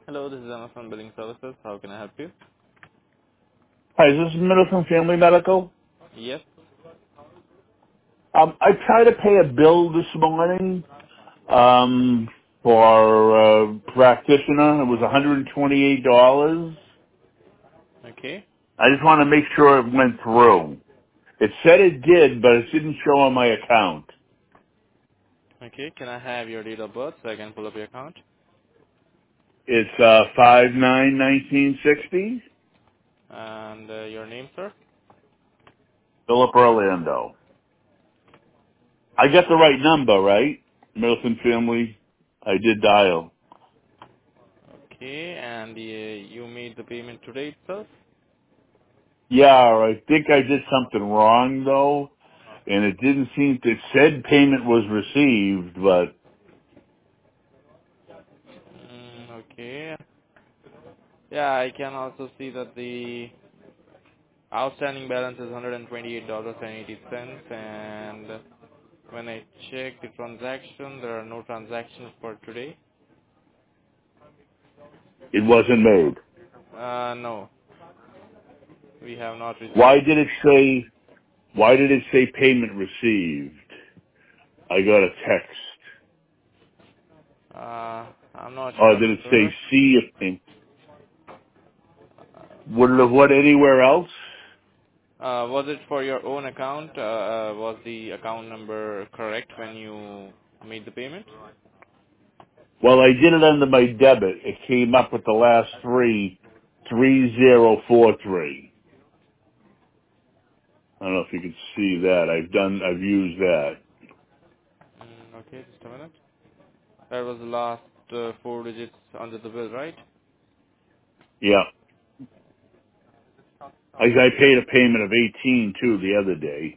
Hello, this is Amazon Billing Services. How can I help you? Hi, is this Middleton Family Medical? Yes. I tried to pay a bill this morning for a practitioner. It was $128. Okay. I just want to make sure it went through. It said it did, but it didn't show on my account. Okay. Can I have your date of birth so I can pull up your account? It's 5/9/1960, And your name, sir? Philip Orlando. I got the right number, right? Middleton Family. I did dial. Okay. And you made the payment today itself? Yeah, I think I did something wrong though, and it didn't seem to, it said payment was received, but Okay. Yeah, I can also see that the outstanding balance is $128.80. And when I check the transaction, there are no transactions for today. it wasn't made. No, we have not Why received. did it say, why did it say payment received? I got a text. I'm not Or sure, did it say sir. see if payment? Would it have went anywhere else? Was it for your own account? Was the account number correct when you made the payment? Well, I did it under my debit. It came up with the last 3043. I don't know if you can see that. I've used that. Okay, just a minute. That was the last four digits under the bill, right? Yeah. I paid a payment of 18 too the other day.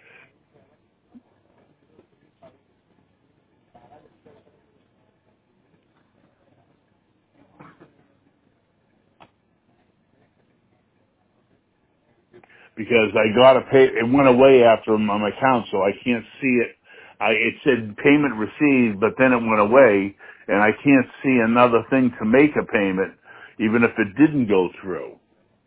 Because I got to pay. It went away after my account, so I can't see it. It said payment received, but then it went away, and I can't see another thing to make a payment, even if it didn't go through.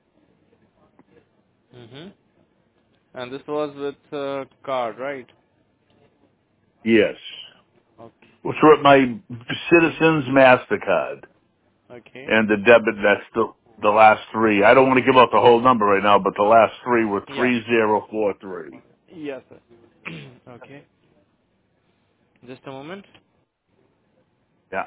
Mm-hmm. And this was with card, right? Yes, Okay. which were my Citizens Mastercard Okay. and the debit. That's the last three. I don't want to give out the whole number right now, but the last three were Yeah. 3043. Yes, sir. Okay. Just a moment. Yeah.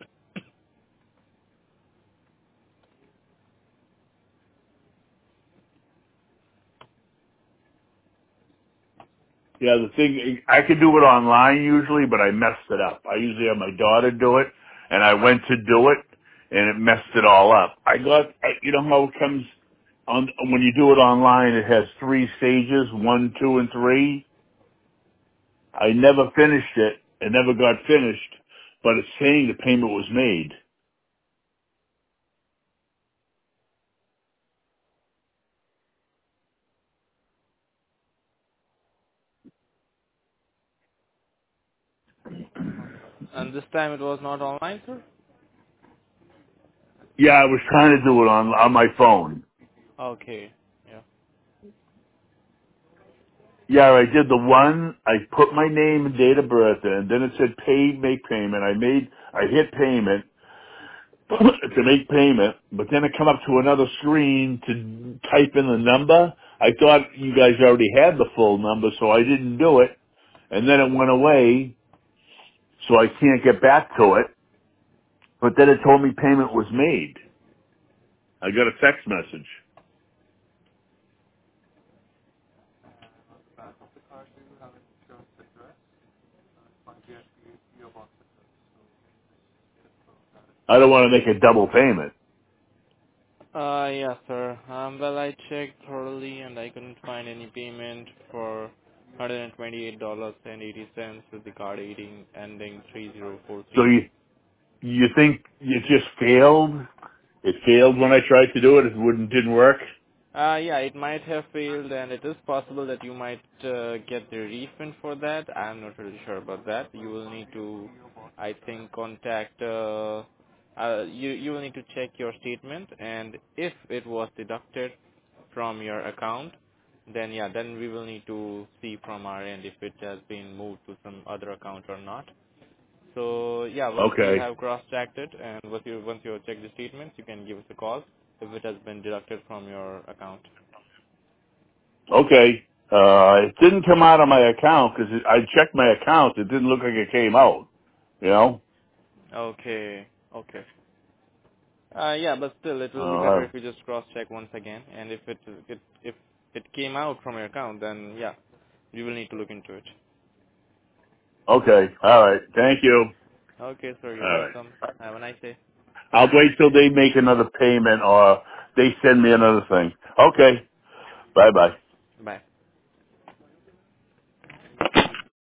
Yeah, the thing, I could do it online usually, but I messed it up. I usually have my daughter do it, and I went to do it, and it messed it all up. You know how it comes on, when you do it online, it has three stages, 1, 2, and 3. I never finished it. It never got finished, but it's saying the payment was made. And this time it was not online, sir? Yeah, I was trying to do it on my phone. Okay. Yeah. Yeah, I did the one, I put my name and date of birth in, then it said pay, make payment. I hit payment, to make payment, but then it come up to another screen to type in the number. I thought you guys already had the full number, so I didn't do it. And then it went away, so I can't get back to it. But then it told me payment was made. I got a text message. I don't want to make a double payment. Yes, sir. Well, I checked thoroughly and I couldn't find any payment for $128.80 with the card ending So 3043. you think it just failed? It failed when I tried to do it. It didn't work. Yeah, it might have failed and it is possible that you might get the refund for that. I'm not really sure about that. You will need to, I think, contact You will need to check your statement, and if it was deducted from your account, then yeah, then we will need to see from our end if it has been moved to some other account or not. So yeah, once you Okay. have cross-checked it and once you check the statements, you can give us a call if it has been deducted from your account. Okay. It didn't come out of my account because I checked my account. It didn't look like it came out. You know? Okay. Okay. Yeah, but still, it will be better Uh, if you just cross-check once again, and if it came out from your account, then yeah, we will need to look into it. okay. All right. Thank you. Okay, sir, you're All right. welcome. Have a nice day. I'll wait till they make another payment or they send me another thing. Okay. Bye bye.